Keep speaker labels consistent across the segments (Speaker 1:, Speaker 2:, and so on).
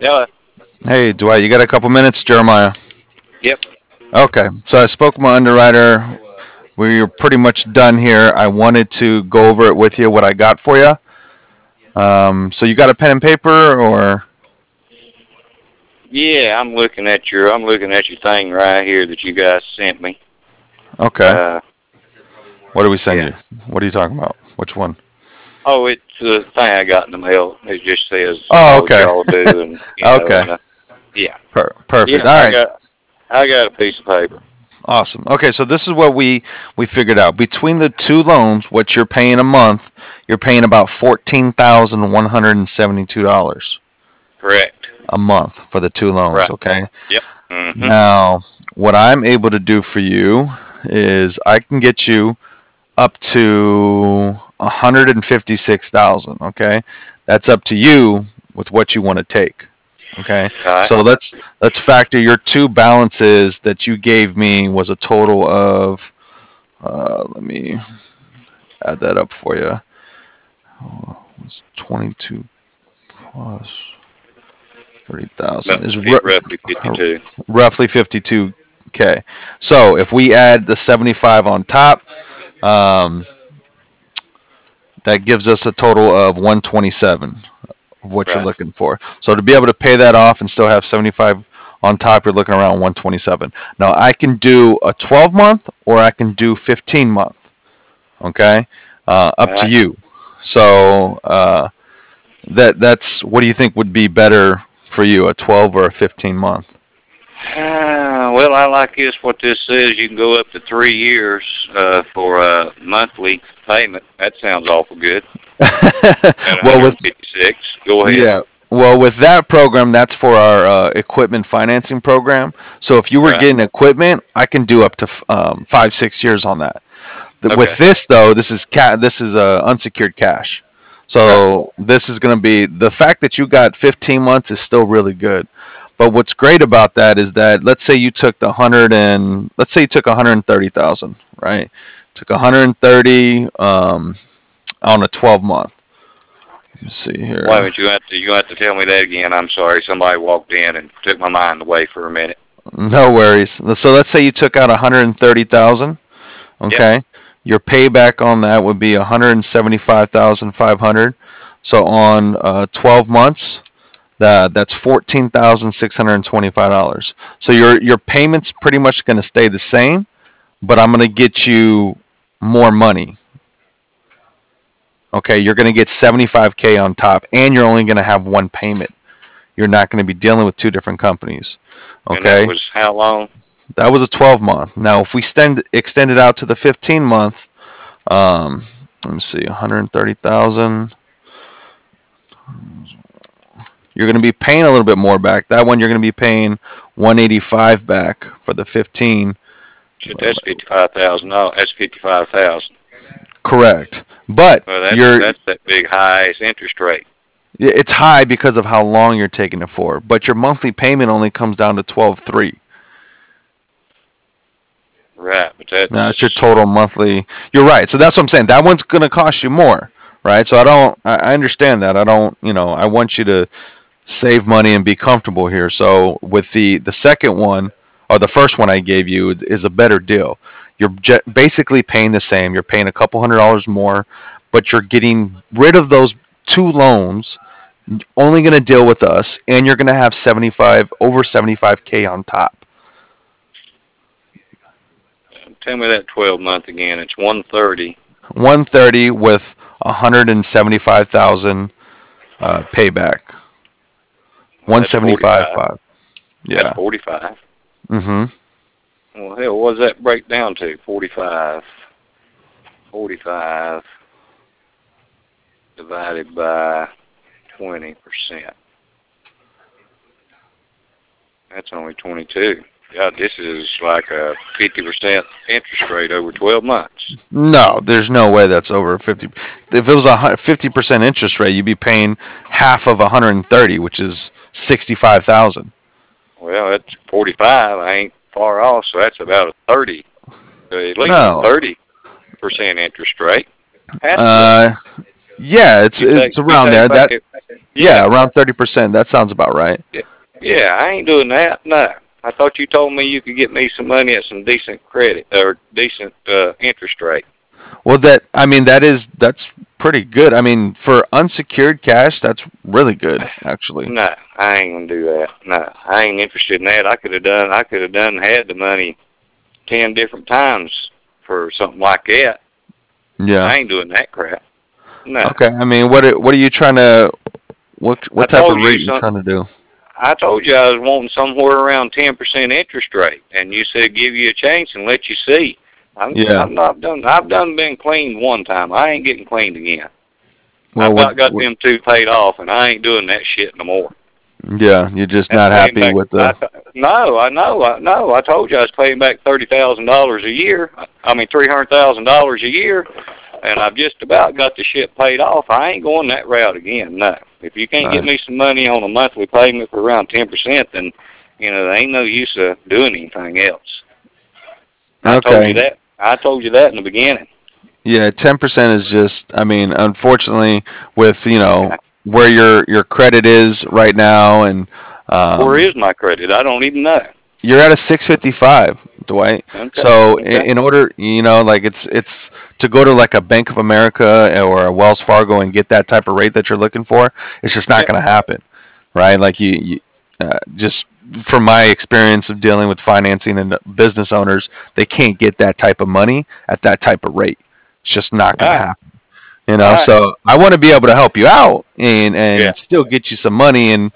Speaker 1: Yeah.
Speaker 2: Hey, Dwight, you got a couple minutes, Jeremiah?
Speaker 1: Yep.
Speaker 2: Okay, so I spoke with my underwriter. We're pretty much done here. I wanted to go over it with you, what I got for you. So you got a pen and paper, or
Speaker 1: Yeah, I'm looking at your thing right here that you guys sent me.
Speaker 2: okay?
Speaker 1: Uh,
Speaker 2: What did we send
Speaker 1: yeah.
Speaker 2: you? What are you talking about? Which one?
Speaker 1: Oh, it's the thing I got in the mail. It just says
Speaker 2: Oh,
Speaker 1: what
Speaker 2: okay,
Speaker 1: y'all do, and
Speaker 2: okay,
Speaker 1: yeah,
Speaker 2: perfect.
Speaker 1: yeah.
Speaker 2: All
Speaker 1: I
Speaker 2: right,
Speaker 1: got I got a piece of paper.
Speaker 2: awesome. Okay, so this is what we figured out between the two loans. What you're paying a month, you're paying about $14,172
Speaker 1: Correct.
Speaker 2: a month for the two loans.
Speaker 1: Right.
Speaker 2: Okay.
Speaker 1: Yep. Mhm.
Speaker 2: Now, what I'm able to do for you is I can get you up to 156,000. Okay, that's up to you with what you want to take. Okay,
Speaker 1: All right.
Speaker 2: so let's factor your two balances that you gave me was a total of. Let me add that up for you. It's 22 plus 30,000 is
Speaker 1: Roughly 52.
Speaker 2: roughly 52K. So if we add the 75 on top, um, that gives us a total of 127 of what you're
Speaker 1: Right.
Speaker 2: looking for. So to be able to pay that off and still have 75 on top, you're looking around 127. Now I can do a 12 month or I can do 15 month. Okay,
Speaker 1: All
Speaker 2: up to
Speaker 1: right.
Speaker 2: you. So that's what do you think would be better for you, a 12 or a 15 month?
Speaker 1: Well, I like this. What this says, you can go up to 3 years for a monthly payment. That sounds awful good. At
Speaker 2: Well, with
Speaker 1: 156. Go ahead.
Speaker 2: yeah. Well, with that program, that's for our equipment financing program. So if you were
Speaker 1: Right.
Speaker 2: getting equipment, I can do up to 5, 6 years on that. With
Speaker 1: Okay.
Speaker 2: this though, this is unsecured cash.
Speaker 1: Right.
Speaker 2: So this is going to be the fact that you got 15 months is still really good. But what's great about that is that let's say you took the 100 and let's say you took 130,000, right? Took 130 on a 12 month. Let's see
Speaker 1: Why
Speaker 2: here.
Speaker 1: would you have to tell me that again? I'm sorry. Somebody walked in and took my mind away for a minute.
Speaker 2: No worries. So let's say you took out 130,000.
Speaker 1: Yep.
Speaker 2: Okay, your payback on that would be 175,500. So on 12 months, that's $14,625. So your payments pretty much going to stay the same, but I'm going to get you more money. Okay, you're going to get 75K on top, and you're only going to have one payment. You're not going to be dealing with two different companies.
Speaker 1: And that
Speaker 2: Okay,
Speaker 1: was how long?
Speaker 2: that was a 12 month. Now, if we extend it out to the 15 month, um, let me see, 130,000. You're going to be paying a little bit more back. That one you're going to be paying 185 back for the 15.
Speaker 1: Shit, that's 55,000. No, that's 55,000.
Speaker 2: Correct. But
Speaker 1: Well, that's
Speaker 2: you're
Speaker 1: that's that big high interest rate.
Speaker 2: it's high because of how long you're taking it for. But your monthly payment only comes down to 12.3.
Speaker 1: Right. But that's
Speaker 2: Now that's your total monthly. You're right. So that's what I'm saying. That one's going to cost you more, right? So I understand that. I don't. I want you to save money and be comfortable here. So with the second one or the first one I gave you is a better deal. You're basically paying the same. You're paying a couple $100 more, but you're getting rid of those two loans. Only going to deal with us, and you're going to have 75 over 75K on top.
Speaker 1: tell me that 12 month again. It's 130.
Speaker 2: 130 with 175,000 payback.
Speaker 1: That's
Speaker 2: 175
Speaker 1: 45.
Speaker 2: 5.
Speaker 1: That's
Speaker 2: Yeah.
Speaker 1: 45.
Speaker 2: Mm-hmm.
Speaker 1: Well, hell, what does that break down to? 45. 45 divided by 20%. That's only 22. God, this is like a 50% interest rate over 12 months.
Speaker 2: No, there's no way that's over 50. If it was a 50% interest rate, you'd be paying half of 130, which is 65,000.
Speaker 1: Well, that's 45. I ain't far off, so that's about a 30, at least a
Speaker 2: No.
Speaker 1: 30% interest rate. Has to be.
Speaker 2: Uh, Yeah,
Speaker 1: You
Speaker 2: it's
Speaker 1: take
Speaker 2: around there.
Speaker 1: back
Speaker 2: That
Speaker 1: it.
Speaker 2: yeah,
Speaker 1: Yeah,
Speaker 2: around 30%. That sounds about right.
Speaker 1: yeah, yeah. I ain't doing that. No. I thought you told me you could get me some money at some decent credit or decent interest rate.
Speaker 2: Well, that's pretty good. I mean, for unsecured cash, that's really good, actually.
Speaker 1: No, I ain't gonna do that. No, I ain't interested in that. I could have done had the money 10 different times for something like that.
Speaker 2: Yeah.
Speaker 1: I ain't doing that crap. No.
Speaker 2: Okay. I mean, what are you trying to
Speaker 1: I
Speaker 2: what type of
Speaker 1: told you
Speaker 2: rate you
Speaker 1: some.
Speaker 2: trying to do?
Speaker 1: I told you I was wanting somewhere around 10% interest rate, and you said give you a chance and let you see.
Speaker 2: Yeah.
Speaker 1: I'm not done. I've done been cleaned one time. I ain't getting cleaned again. I
Speaker 2: Well,
Speaker 1: about got them two paid off, and I ain't doing that shit no more.
Speaker 2: yeah, you're just
Speaker 1: And
Speaker 2: not
Speaker 1: paying
Speaker 2: happy
Speaker 1: back.
Speaker 2: with the.
Speaker 1: No, I know, I know. I told you I was paying back $30,000 a year. I mean $300,000 a year, and I've just about got the shit paid off. I ain't going that route again. No. If you can't get
Speaker 2: Right.
Speaker 1: me some money on a monthly payment for around 10%, then there ain't no use of doing anything else. I told you
Speaker 2: Okay.
Speaker 1: that. I told you that in the beginning.
Speaker 2: Yeah, 10% is just. I mean, unfortunately, with
Speaker 1: Okay.
Speaker 2: where your credit is right now, and
Speaker 1: Where
Speaker 2: um,
Speaker 1: is my credit? I don't even know.
Speaker 2: you're at a 655, Dwight.
Speaker 1: Okay.
Speaker 2: So
Speaker 1: Okay.
Speaker 2: in order, like it's to go to like a Bank of America or a Wells Fargo and get that type of rate that you're looking for, it's just not
Speaker 1: Yep.
Speaker 2: going to happen, right? Like just from my experience of dealing with financing and business owners, they can't get that type of money at that type of rate. It's just not
Speaker 1: All
Speaker 2: going to
Speaker 1: right.
Speaker 2: happen.
Speaker 1: All right.
Speaker 2: So I want to be able to help you out
Speaker 1: Yeah.
Speaker 2: and still get you some money. And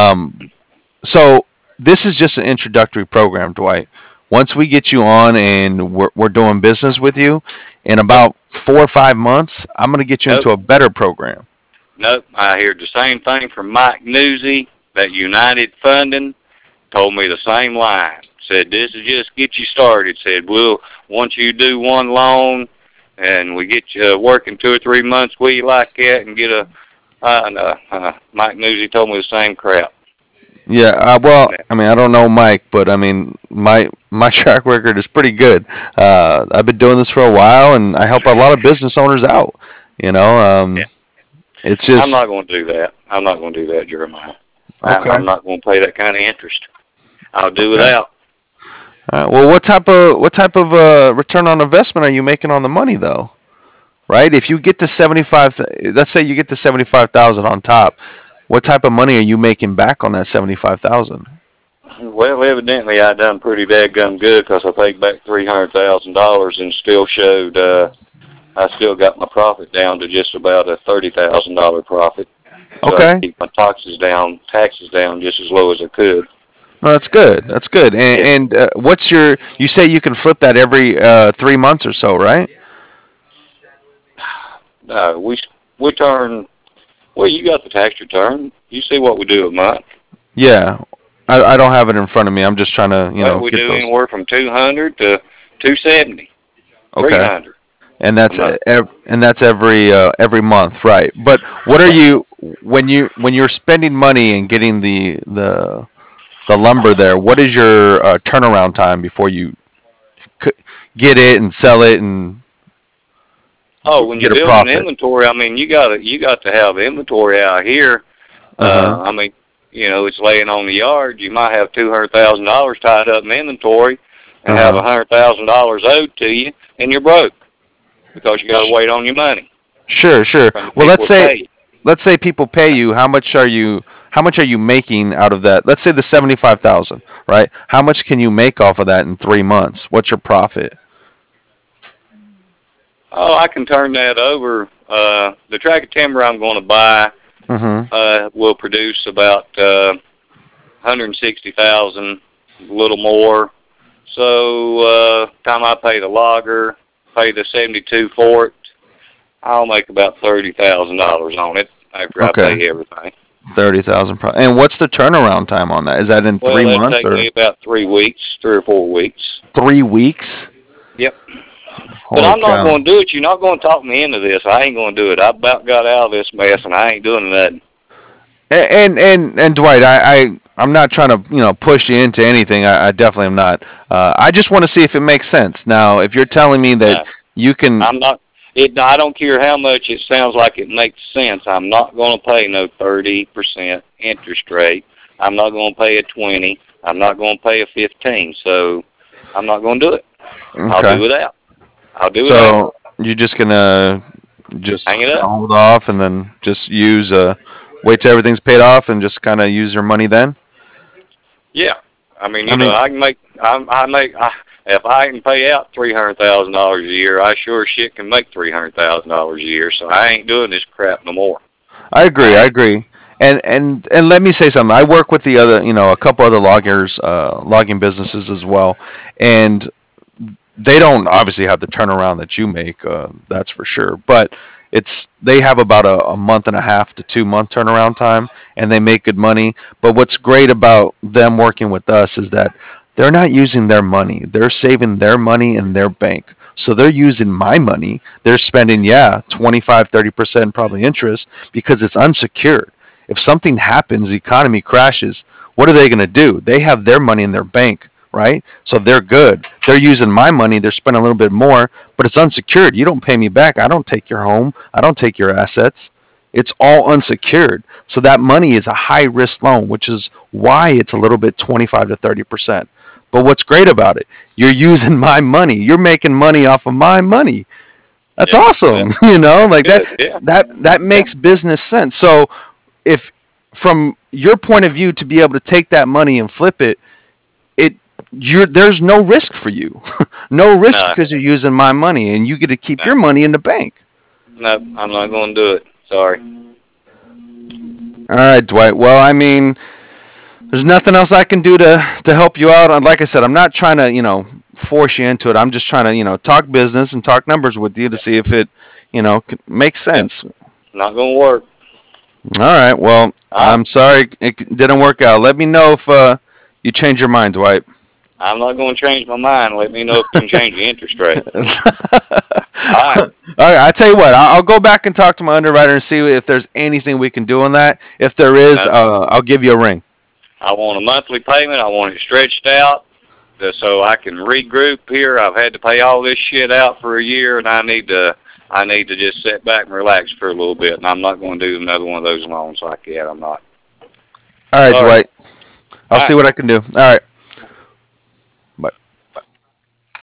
Speaker 2: so this is just an introductory program, Dwight. Once we get you on and we're doing business with you, in
Speaker 1: Yep.
Speaker 2: about 4 or 5 months, I'm going to get you
Speaker 1: Nope.
Speaker 2: into a better program.
Speaker 1: Nope. I heard the same thing from Mike Newsy. That United Funding told me the same line. Said this is just get you started. Said we'll once you do one loan and we get you working 2 or 3 months with you like that and get a Mike Newsy told me the same crap.
Speaker 2: Yeah, well, I mean, I don't know Mike, but I mean, my track record is pretty good. I've been doing this for a while, and I help a lot of business owners out. You know,
Speaker 1: Yeah.
Speaker 2: it's
Speaker 1: I'm
Speaker 2: just
Speaker 1: not going to do that. I'm not going to do that, Jeremiah.
Speaker 2: okay.
Speaker 1: I'm not going to pay that kind of interest. I'll do
Speaker 2: Okay.
Speaker 1: without.
Speaker 2: All right. Well, what type of return on investment are you making on the money, though? Right? If you get to 75, let's say you get to 75,000 on top, what type of money are you making back on that 75,000?
Speaker 1: Well, evidently I done pretty dadgum good because I paid back $300,000 and still showed I still got my profit down to just about a $30,000 profit. So I could
Speaker 2: Okay.
Speaker 1: keep my taxes down just as low as I could.
Speaker 2: No, that's good. That's good.
Speaker 1: Yeah.
Speaker 2: And what's your? You say you can flip that every 3 months or so, right?
Speaker 1: No, we turn. Well, you got the tax return. You see what we do a month.
Speaker 2: Yeah. I don't have it in front of me. I'm just trying to
Speaker 1: Well, we
Speaker 2: get
Speaker 1: do
Speaker 2: those.
Speaker 1: anywhere from 200 to 270,
Speaker 2: Okay.
Speaker 1: 300
Speaker 2: And
Speaker 1: a
Speaker 2: that's
Speaker 1: month.
Speaker 2: every month, right? But what are you when you're spending money and getting the lumber there? What is your turnaround time before you c- get it and sell it and
Speaker 1: Oh, when you're
Speaker 2: get a
Speaker 1: building
Speaker 2: profit?
Speaker 1: inventory, I mean, you got to have inventory out here.
Speaker 2: Uh huh.
Speaker 1: I mean, it's laying on the yard. You might have $200,000 tied up in inventory, and
Speaker 2: Uh
Speaker 1: have
Speaker 2: huh.
Speaker 1: $100,000 owed to you, and you're broke because you got to wait on your money
Speaker 2: Sure, sure.
Speaker 1: from the
Speaker 2: Well,
Speaker 1: people that pay you.
Speaker 2: let's say people pay you. How much are you making out of that? Let's say the 75,000, right? How much can you make off of that in 3 months? What's your profit?
Speaker 1: Oh, I can turn that over. The tract of timber I'm going to buy
Speaker 2: Mm-hmm.
Speaker 1: will produce about 160,000, a little more. So, time I pay the logger, pay the 72 for it, I'll make about $30,000 on it after I
Speaker 2: Okay,
Speaker 1: pay everything.
Speaker 2: 30,000. And what's the turnaround time on that? Is that in three
Speaker 1: Well, that'd
Speaker 2: months
Speaker 1: take
Speaker 2: or
Speaker 1: me about 3 weeks, 3 or 4 weeks.
Speaker 2: 3 weeks?
Speaker 1: Yep. But
Speaker 2: Holy
Speaker 1: I'm not
Speaker 2: cow!
Speaker 1: going to do it. You're not going to talk me into this. I ain't going to do it. I about got out of this mess, and I ain't doing nothing.
Speaker 2: And Dwight, I'm not trying to push you into anything. I definitely am not. I just want to see if it makes sense. Now, if you're telling me that
Speaker 1: No,
Speaker 2: you can,
Speaker 1: I'm not. I don't care how much it sounds like it makes sense. I'm not going to pay no 30% interest rate. I'm not going to pay a 20. I'm not going to pay a 15. So I'm not going to do it. I'll
Speaker 2: Okay.
Speaker 1: do without. I'll do without.
Speaker 2: So you're just gonna just
Speaker 1: Hang it
Speaker 2: kinda
Speaker 1: up.
Speaker 2: hold off and then just use wait till everything's paid off and just kind of use your money then.
Speaker 1: Yeah. I mean,
Speaker 2: I mean,
Speaker 1: I can make. If I can pay out $300,000 a year, I sure shit can make $300,000 a year. So I ain't doing this crap no more.
Speaker 2: I agree.
Speaker 1: I
Speaker 2: I
Speaker 1: ain't.
Speaker 2: agree. And let me say something. I work with the other, a couple other loggers, logging businesses as well, and they don't obviously have the turnaround that you make. That's for sure. But they have about a month and a half to 2 month turnaround time, and they make good money. But what's great about them working with us is that they're not using their money. They're saving their money in their bank. So they're using my money. They're spending, yeah, 25, 30% probably interest because it's unsecured. If something happens, the economy crashes, what are they going to do? They have their money in their bank, right? So they're good. They're using my money. They're spending a little bit more, but it's unsecured. You don't pay me back. I don't take your home. I don't take your assets. It's all unsecured. So that money is a high risk loan, which is why it's a little bit 25 to 30%. But what's great about it, you're using my money. You're making money off of my money. That's
Speaker 1: Yeah. Yeah.
Speaker 2: awesome. Like that
Speaker 1: Good. Yeah.
Speaker 2: that
Speaker 1: Yeah.
Speaker 2: makes business sense. So if from your point of view to be able to take that money and flip it, it there's no risk for you. No risk
Speaker 1: No.
Speaker 2: because you're using my money and you get to keep
Speaker 1: No.
Speaker 2: your money in the bank.
Speaker 1: No. I'm not going to do it. Sorry.
Speaker 2: All right, Dwight. Well, I mean, there's nothing else I can do to help you out. And like I said, I'm not trying to, force you into it. I'm just trying to, talk business and talk numbers with you to
Speaker 1: Yeah.
Speaker 2: see if it, makes
Speaker 1: Yeah.
Speaker 2: sense.
Speaker 1: Not going to work.
Speaker 2: All right. Well,
Speaker 1: All right.
Speaker 2: I'm sorry it didn't work out. Let me know if you change your mind, Dwight.
Speaker 1: I'm not going to change my mind. Let me know if you can change the interest rate.
Speaker 2: All
Speaker 1: All right.
Speaker 2: right. I tell you what. I'll go back and talk to my underwriter and see if there's anything we can do on that. If there is,
Speaker 1: No,
Speaker 2: I'll give you a ring.
Speaker 1: I want a monthly payment. I want it stretched out so I can regroup here. I've had to pay all this shit out for a year, and I need to just sit back and relax for a little bit. And I'm not going to do another one of those loans like that. I'm not.
Speaker 2: All right,
Speaker 1: Sorry.
Speaker 2: Dwight. I'll
Speaker 1: All
Speaker 2: see
Speaker 1: right.
Speaker 2: what I can do. All right.